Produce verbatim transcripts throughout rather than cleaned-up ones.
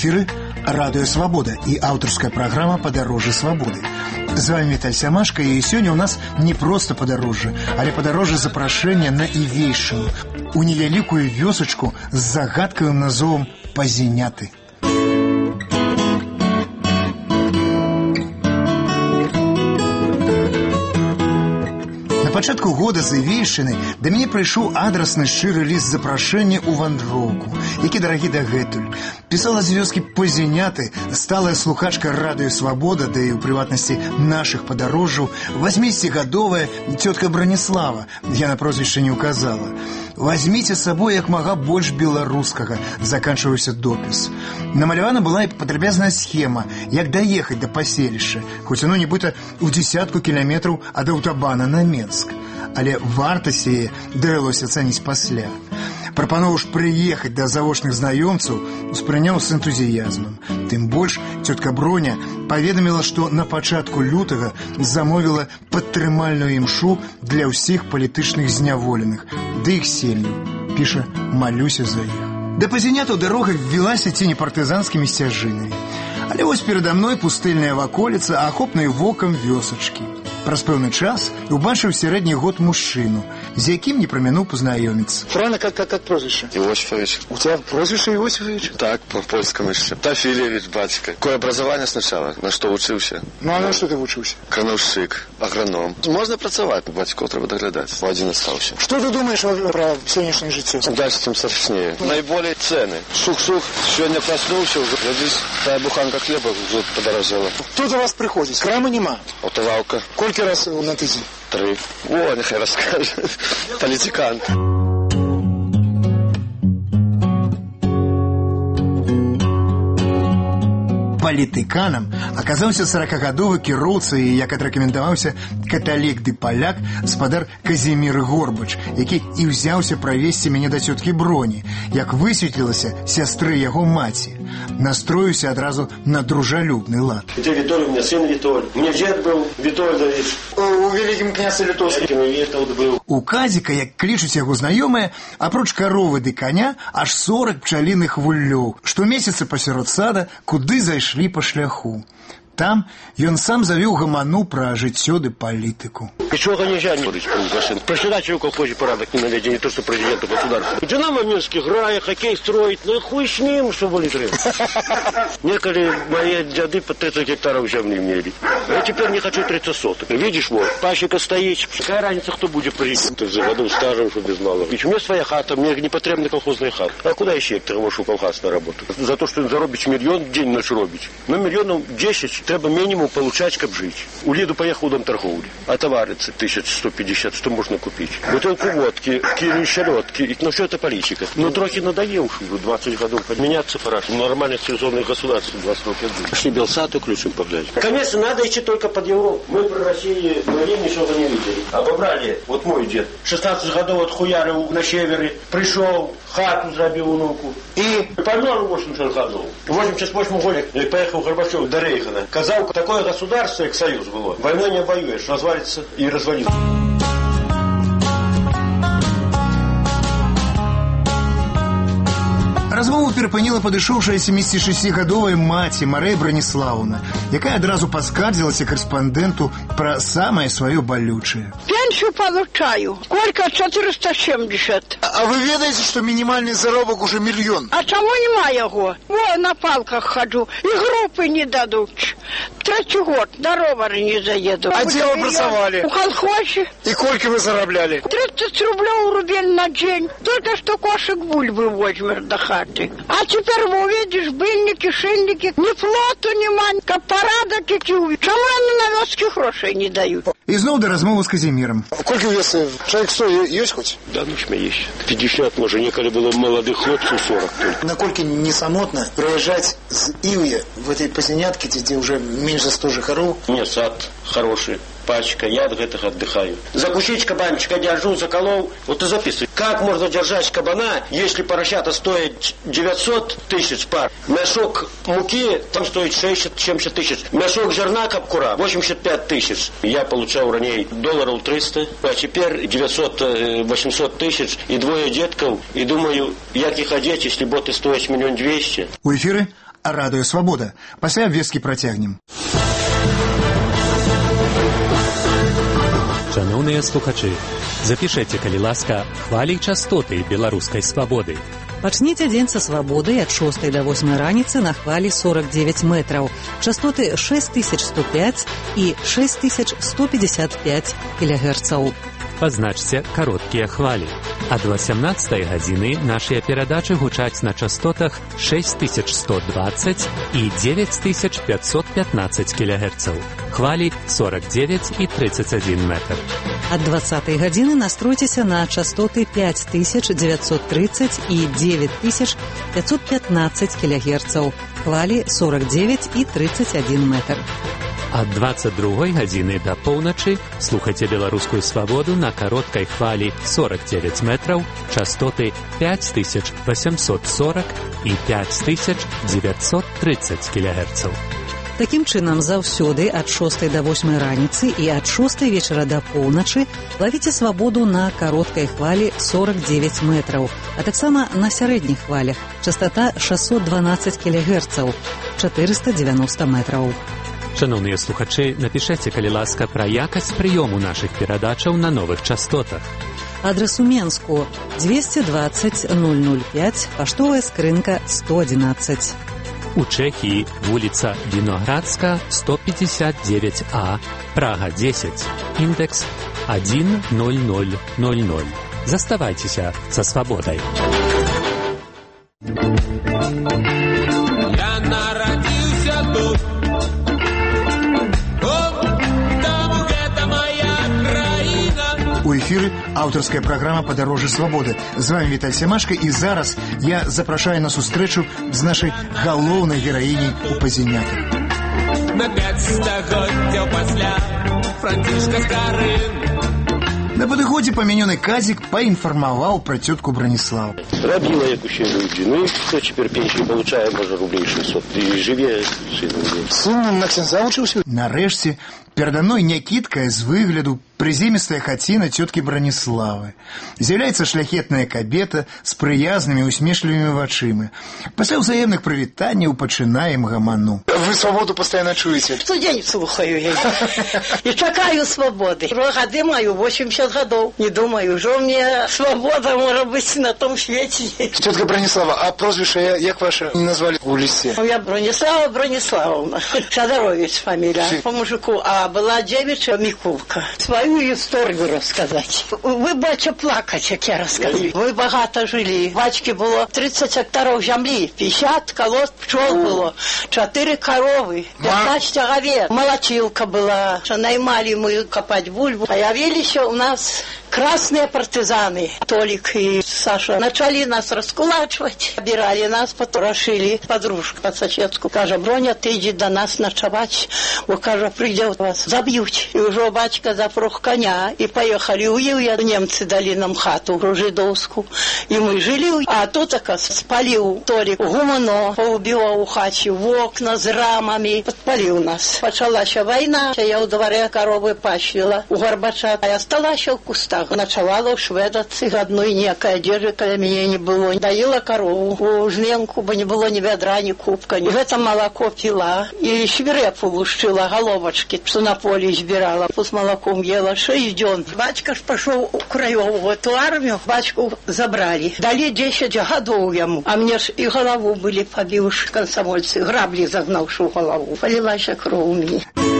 эфіры Радыё Свабода і аўтарская праграма «Падарожжа свабоды». З вами Віталь Сямашка, і сёння ў нас не проста падарожжа, але падарожжа запрашэння на Івейшчыну, у невялікую вёсачку з загадкавым назовам Пазеняты. На пачатку года з Івейшчыны да мяне прыйшоў адрасны шчыры ліст запрашэння ў вандроўку, які дарагі дагэтуль. Пісала з вёскі Пазеняты сталая слухачка Радыё Свабода, да і ў прыватнасці нашых падарожжаў, васьмідзесяцігадовая цётка Браніслава, я на прозвішча не ўказала. «Возьмите с собой як мага больш беларускага», заканчиваўся допіс. Намалявана была і падрабязная схема, як даехаць да паселішча, хоць оно нібыта ў дзесятку кіляметраў ад аўтабана на Менск. Але вартасць яе давялося ацаніць пасля. Прапанову ж прыехаць да завочных знаёмцаў успрыняў з энтузіязмам. Тым больш цётка Броня паведаміла, што на пачатку лютага замовіла падтрымальную імшу для ўсіх палітычных зняволеных, ды іх сем'яў. Піша, малюся за іх. Да Пазенятаў дарога ввілася ці не партызанскімі сцяжынамі. Але вось перада мной пустэльная ваколіца, а ахопнай вокам вёсачкі. Праз пэўны час убачыў сярэдні год мужчыну, з якім не прамінуў пазнаёміцца. Правильно, как, как, как прозвище? Иосифович. У тебя прозвище Иосифович? Так, по-польскому еще. Тафилевич, батька. Какое образование сначала? На что учился? Ну, а на что ты учился? Крановщик, агроном. Можно працаваць, батьков треба доглядать. В один остался. Что ты думаешь про сегодняшнее житие? Дальше тем страшнее. Наиболее цены. Сух-сух. Сегодня проснулся, уже здесь та буханка хлеба уже подорожала. Кто до вас приходит? Крама нема? Отовалка. Сколько раз на тыдзень? Три. О, нехай расскажет. Политикант. Палітыканам аказаўся саракагадовы кіроўца і, як адрэкамендаваўся, каталік ды паляк спадар Казімір Горбач, які і ўзяўся правесці мяне да цёткі Броні, як высветлілася, сястры яго маці. Настроіўся адразу на дружалюбны лад. Ты Вітоль, у меня сын Вітоль. У меня дед был Вітольдович. У великим князя Литовским. Вітольд был. У Казіка, як клічуць яго знаёмыя, апроч каровы ды коня, аж сорак пчаліных вуллёў, штомесяца пасярод сада, куды зайшлі по шляху. Там ён сам завёў гаману пра жыццё ды палітыку. Ничего нельзя не будешь, машин. Председателю колхозе порядок не наведен, не то что президенту государства. Динамо Минск играет, хоккей строит, ну хуй с ним, что были требовать. Некоторые мои дяды по тридцать гектаров земли имели. Я теперь не хочу тридцать соток. Видишь, вот, пасека стоит. Какая разница, кто будет приезжать? Ты за году стажем, что без малого. Ведь у меня своя хата, мне не потребна колхозная хата. А куда еще я можу колхоз на работу? За то, что он заробить миллион в день ночь робить. Ну, миллионов десять треба минимум получать, как жить. У Лиду поехал в дом торговли. А товары тысяч сто пятьдесят, что можно купить? Бутылку водки, килю щелёдки. Ну, все это политика. Ну, трохи надоел, уже двадцать годов. Подменяться пора. В нормальных цивилизованных государствах двадцать лет. Пошли Белсату ключом поглядеть. Конечно, надо идти только под Европу. Мы про Россию говорим, ничего не видели. Обобрали. Вот мой дед. шестнадцать годов отхуярил на севере. Пришел, хату забил внуку. И помер восемьдесят годов. В восемьдесят восьмом году поехал Горбачев до Рейхана. Казал, такое государство, как Союз было. Войной не воюешь, развалится и развалится. Размову перапыніла падышоўшая сямідзесяцішасцігадовая маці Марыя Браніслаўна, якая адразу паскардзілася корэспандэнту пра самае сваё балючае. Пенсию получаю. Сколько? четыреста семьдесят. А вы ведаете, что минимальный заработок уже миллион? А чему нема его? Во, на палках хожу. И группы не дадут. Третий год на ровары не заеду. А где вы pracoвали? У колхозе. И сколько вы заробляли? тридцать рублей рубель на день. Только что кошек бульбы возьмешь до хаты. А теперь вы увидишь быльники, шильники. Ни плоту нема, как порядок эти увидишь. Чему они на вёске грошей не дают? І зноў да размовы з Казімірам. Сколько веса? Человек сто есть хоть? Да, ну что есть. пятьдесят, может, некогда было молодых хлопцев сорок только. Накольки не самотно проезжать с Ивья в этой Пазенятке, где уже меньше ста жихаров? Нет, сад хороший. Пачка, я от гэтых отдыхаю. Закусить кабанчика держу, заколол. Вот и записывай. Как можно держать кабана, если поросята стоят девятьсот тысяч пар? Мешок муки там стоит шестьдесят тысяч. Мешок зерна капкура восемьдесят пять тысяч. Я получал ранее долларов триста, а теперь девятьсот-восемьсот тысяч и двое детков. И думаю, як их одеть, если боты стоят миллион двести. У эфиры Радыё Свабода. Пасля абвесткі працягнем. Шановныя слухачы, запішэце, калі ласка, хвалі і частоты беларускай свабоды. Пачніце дзень са свабодай ад шостай да восьмай раніцы на хвалі сорок девять метраў. Частоты шесть тысяч сто пять і шесть тысяч сто пятьдесят пять кілогерцаў. Пазначце кароткія хвалі. Ад васямнаццатай гадзіны нашыя перадачы гучаць на частотах шесть тысяч сто двадцать і девять тысяч пятьсот пятнадцать кілогерцаў. Хвалі сорок девять і тридцать один метр. Ад двадцатай гадзіны настройцеся на частоты пять тысяч девятьсот тридцать і девять тысяч пятьсот пятнадцать кілогерцаў. Хвалі сорок девять і тридцать один метр. Ад двадцать другой гадзіны да поўначы слухайце беларускую свабоду на кароткай хвалі сорок девять метраў, частоты пять тысяч восемьсот сорок і пять тысяч девятьсот тридцать кілогерцаў. Такім чынам, заўсёды ад шостай да восьмай раніцы і ад шостай вечара да поўначы лавіце свабоду на кароткай хвалі сорок девять метраў, а таксама на сярэдніх хвалях частота шестьсот двенадцать кілогерцаў, четыреста девяносто метраў. Шановныя слухачы, напішэце, калі ласка, пра якасць прыёму нашых перадачаў на новых частотах. Адрес у Менску двести двадцать ноль ноль пять, паштовая скрынка сто одиннадцать. У Чэхіі вуліца Віноградска сто пятьдесят девять А, Прага десять, індекс один ноль ноль ноль ноль. Заставайцеся са свабодай. Я нарадзіўся тут. У эфіры аўтарская праграма «Падарожжа свабоды». З вами Віталь Семашка, і зараз я запрашаю на сустрэчу з нашай галоўнай гераіняй у пазінятах. На пять стагоддзяў пасля Францішка Скарын. На падыходзе памянёны Казік паінфармаваў пра цётку Браніславу. Рабіла, як усе людзі. Ну і хто цяпер пенсію получае, можа, рублей шестьсот. І жыве сын. Сын на ксяндза вучыўся? Нарэшце, перада мной някідкая з выгляду прыземістая хаціна цёткі Браніславы. З'яўляецца шляхетная кабета з прыязнымі усмешлівымі вачыма. Пасля ўзаемных прывітанняў пачынаем гаману. Вы свабоду пастаянна чуеце? Штодзень слухаю я. І чакаю свабоды. Уже гады маю восемьдесят гадоў. Не думаю, ужо мне свабода можа быць на том свеце. Тётка Браніслава, а прозвішча як ваша не назвалі у лісце? Я Браніслава Браніславовна. Шадарович фамилия. По мужику. А была девичья Микулка. Свою историю рассказать. Вы, бача, плакать, как я рассказываю. Вы богато жили. Бачки было тридцать гектаров земли, пятьдесят колод пчел было, четыре коровы, пятнадцать овец. Молочилка была. Наймали мы копать бульбу. Появились у нас красные партизаны. Толик и Саша начали нас раскулачивать. Обирали нас, потрошили. Подружка по соседску. Каже, Броня, ты иди до нас ночевать. Бо, каже, придет вас, забьют. И уже батька запрог коня. И поехали у Юя. Немцы дали нам хату жидовскую. И мы жили. А тут, так, спалил Толик гумно. Поубивал у хати в окна с рамами. Подпалил нас. Почалась война. Я у дворе коровы пащила. У Горбача. А я осталась в кустах. Ночевала у шведа цыганной, некая одежды, когда меня не было. Доила корову, у жменку, бы не было ни ведра, ни кубка. И в это молоко пила. И свирепу лущила, головочки, что на поле избирала. С молоком ела шесть дён. Батька ж пошел у краевую эту армию. Батьку забрали. Дали десять годов ему. А мне ж и голову были побивши комсомольцы. Грабли загнавши в голову. Полилась кровь у меня.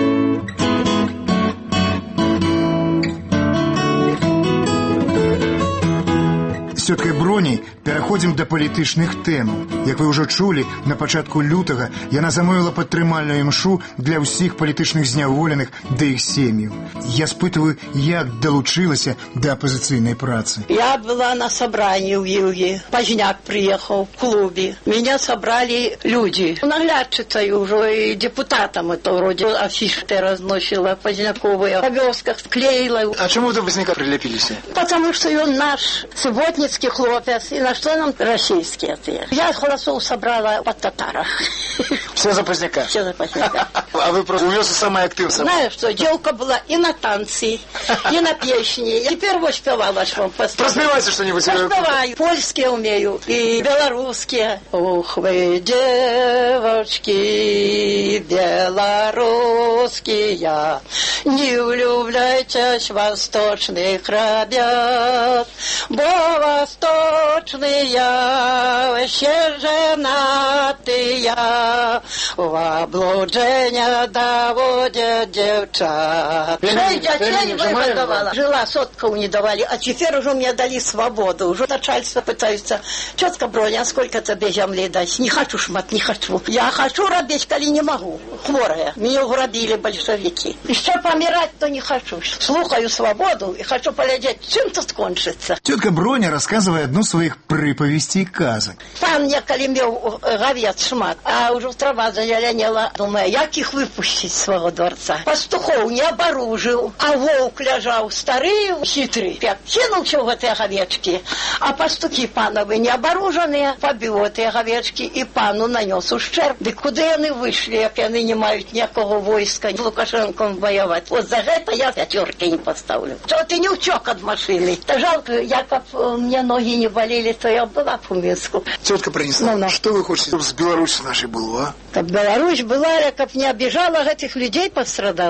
З цёткай Броняй пераходзім да палітычных тэм. Як вы ўжо чулі, на пачатку лютага яна замовіла падтрымальную імшу для ўсіх палітычных зняволеных да іх сем'яў. Я спытываю, як далучылася да апозіцыйнай працы. Я была на собрании в Юге. Поздняк приехал в клубе. Меня собрали люди. Наглядчицей уже и депутатам это вроде афиши разносила поздняковые. В обёсках клеила. А чему вы до Поздняка прилепились? Потому что он наш субботницкий украинский хлопец, и на что нам российские ты. Я голосов собрала под татарах. Все за поздняка. Все за поздняка. А вы просто увез самый актив. Знаешь что, девка была и на танцы, и на песни. И теперь вот спевала, что вам поставила. Проспевайте что-нибудь. Проспеваю. Польские умею и белорусские. Ух вы, девочки, белорусские, не влюбляйтесь в восточных ребят, бо восточные все женатые в облуджение доводят девчат. Шесть детей выгодовала. Жила, сотку не давали, а теперь уже мне дали свободу. Уже начальство пытается. Тетка Броня, сколько тебе земли дать? Не хочу, шмат, не хочу. Я хочу робить, коли не могу. Хворая. Меня угробили большевики. Еще помирать, то не хочу. Слухаю свободу и хочу поглядеть, чем тут кончится. Тетка Броня рассказывает одну из своих приповестей и казок. Пан мне, коли имел говец шмат, а уже трава зеленела. Думаю, як их выпустить с своего дворца? Пастухов не оборужил, а волк лежал старый, хитрый. Кинулся в эти говечки, а пастухи пановы не оборуженные, побил эти говечки и пану нанес ущерб. Да куда они вышли, як они не имеют никакого войска с Лукашенком воевать? Вот за это я пятерки не поставлю. Что ты не учок от машины? Да жалко, якоб мне ноги не болели, то я была по Минску. Тетка принесла. Ну, ну. Что вы хотите, чтобы с Беларусью нашей было, а? Как Беларусь была, я как не обижала, этих людей пострадала.